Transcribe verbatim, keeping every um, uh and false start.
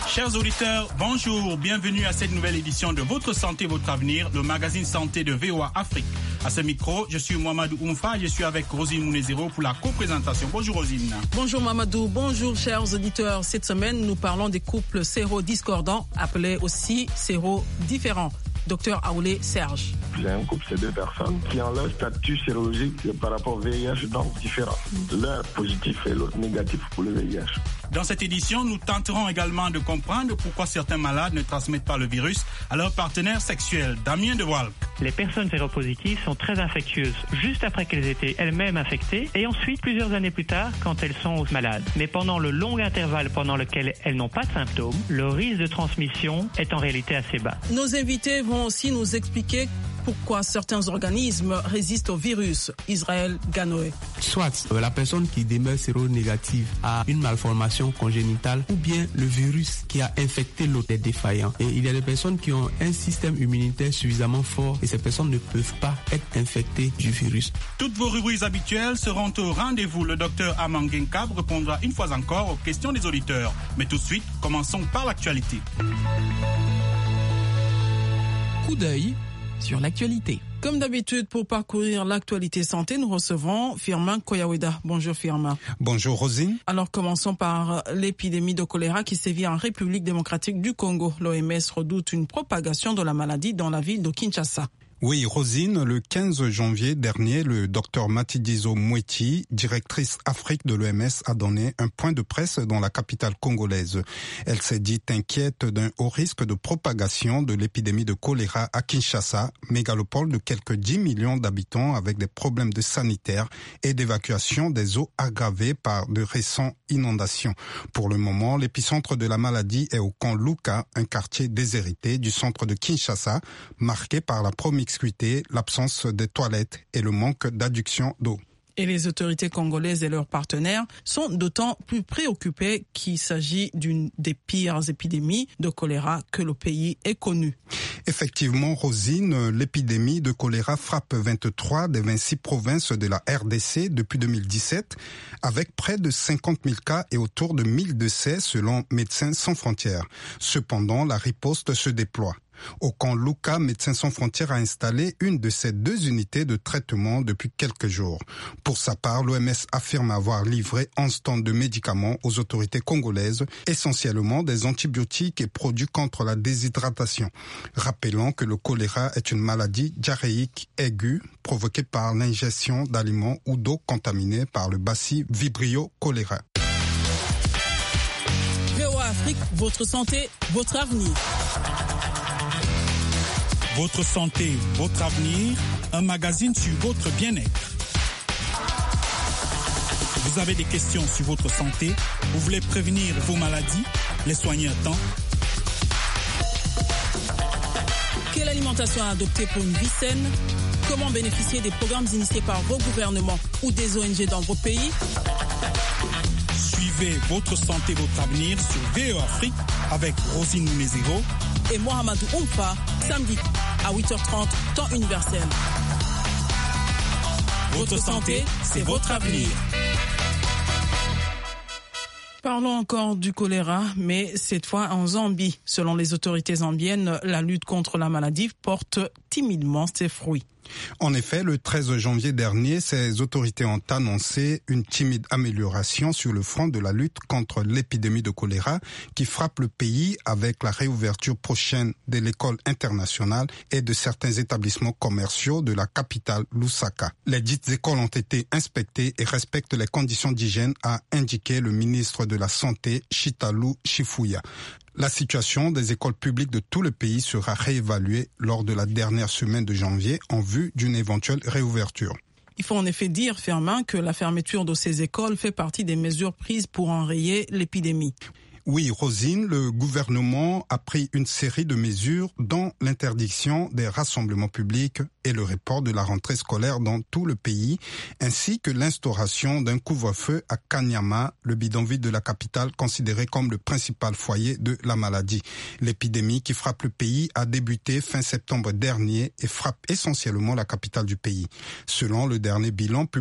Chers auditeurs, bonjour, bienvenue à cette nouvelle édition de Votre Santé, Votre Avenir, le magazine santé de V O A Afrique. À ce micro, je suis Mohamedou Oumfa, je suis avec Rosine Mounezero pour la co-présentation. Bonjour Rosine. Bonjour Mohamedou, bonjour chers auditeurs. Cette semaine, nous parlons des couples sérodiscordants, appelés aussi sérodifferents. Docteur Aoulé Serge. C'est un couple, c'est deux personnes qui ont leur statut sérologique par rapport au V I H, donc différent. L'un positif et l'autre négatif pour le V I H. Dans cette édition, nous tenterons également de comprendre pourquoi certains malades ne transmettent pas le virus à leur partenaire sexuel. Damien Devalque. Les personnes séropositives sont très infectieuses juste après qu'elles étaient elles-mêmes infectées et ensuite plusieurs années plus tard quand elles sont malades. Mais pendant le long intervalle pendant lequel elles n'ont pas de symptômes, le risque de transmission est en réalité assez bas. Nos invités vont aussi nous expliquer pourquoi certains organismes résistent au virus. Israël Ganoé. Soit la personne qui demeure séronégative a une malformation congénitale ou bien le virus qui a infecté l'autre est défaillant. Et il y a des personnes qui ont un système immunitaire suffisamment fort et ces personnes ne peuvent pas être infectées du virus. Toutes vos rubriques habituelles seront au rendez-vous. Le docteur Aman Genkab répondra une fois encore aux questions des auditeurs. Mais tout de suite, commençons par l'actualité. Coup d'œil sur l'actualité. Comme d'habitude, pour parcourir l'actualité santé, nous recevons Firmin Koyaweda. Bonjour Firmin. Bonjour Rosine. Alors commençons par l'épidémie de choléra qui sévit en République démocratique du Congo. L'O M S redoute une propagation de la maladie dans la ville de Kinshasa. Oui, Rosine, le quinze janvier dernier, le docteur Matshidiso Moeti, directrice Afrique de l'O M S, a donné un point de presse dans la capitale congolaise. Elle s'est dit inquiète d'un haut risque de propagation de l'épidémie de choléra à Kinshasa, mégalopole de quelques dix millions d'habitants avec des problèmes de sanitaire et d'évacuation des eaux aggravées par de récentes inondations. Pour le moment, l'épicentre de la maladie est au camp Luka, un quartier déshérité du centre de Kinshasa, marqué par la promiscuité, l'absence des toilettes et le manque d'adduction d'eau. Et les autorités congolaises et leurs partenaires sont d'autant plus préoccupés qu'il s'agit d'une des pires épidémies de choléra que le pays ait connue. Effectivement, Rosine, l'épidémie de choléra frappe vingt-trois des vingt-six provinces de la R D C depuis deux mille dix-sept, avec près de cinquante mille cas et autour de mille décès selon Médecins sans frontières. Cependant, la riposte se déploie. Au camp Luka, Médecins sans frontières a installé une de ces deux unités de traitement depuis quelques jours. Pour sa part, l'O M S affirme avoir livré onze tonnes de médicaments aux autorités congolaises, essentiellement des antibiotiques et produits contre la déshydratation. Rappelons que le choléra est une maladie diarrhéique aiguë provoquée par l'ingestion d'aliments ou d'eau contaminée par le bacille Vibrio choléra. V O A Afrique, votre santé, votre avenir. Votre santé, votre avenir, un magazine sur votre bien-être. Vous avez des questions sur votre santé, vous voulez prévenir vos maladies, les soigner à temps. Quelle alimentation adopter pour une vie saine? Comment bénéficier des programmes initiés par vos gouvernements ou des O N G dans vos pays? Suivez Votre santé, votre avenir sur V O A Afrique avec Rosine Mounezero et Mohamedou Oumfa, samedi à huit heures trente, temps universel. Votre santé, c'est votre avenir. Parlons encore du choléra, mais cette fois en Zambie. Selon les autorités zambiennes, la lutte contre la maladie porte timidement ses fruits. En effet, le treize janvier dernier, ces autorités ont annoncé une timide amélioration sur le front de la lutte contre l'épidémie de choléra qui frappe le pays avec la réouverture prochaine de l'école internationale et de certains établissements commerciaux de la capitale Lusaka. Les dites écoles ont été inspectées et respectent les conditions d'hygiène, a indiqué le ministre de la Santé, Chitalu Chifuya. La situation des écoles publiques de tout le pays sera réévaluée lors de la dernière semaine de janvier en vue d'une éventuelle réouverture. Il faut en effet dire, Firmin, que la fermeture de ces écoles fait partie des mesures prises pour enrayer l'épidémie. Oui, Rosine, le gouvernement a pris une série de mesures dont l'interdiction des rassemblements publics et le report de la rentrée scolaire dans tout le pays, ainsi que l'instauration d'un couvre-feu à Kanyama, le bidonville de la capitale considéré comme le principal foyer de la maladie. L'épidémie qui frappe le pays a débuté fin septembre dernier et frappe essentiellement la capitale du pays. Selon le dernier bilan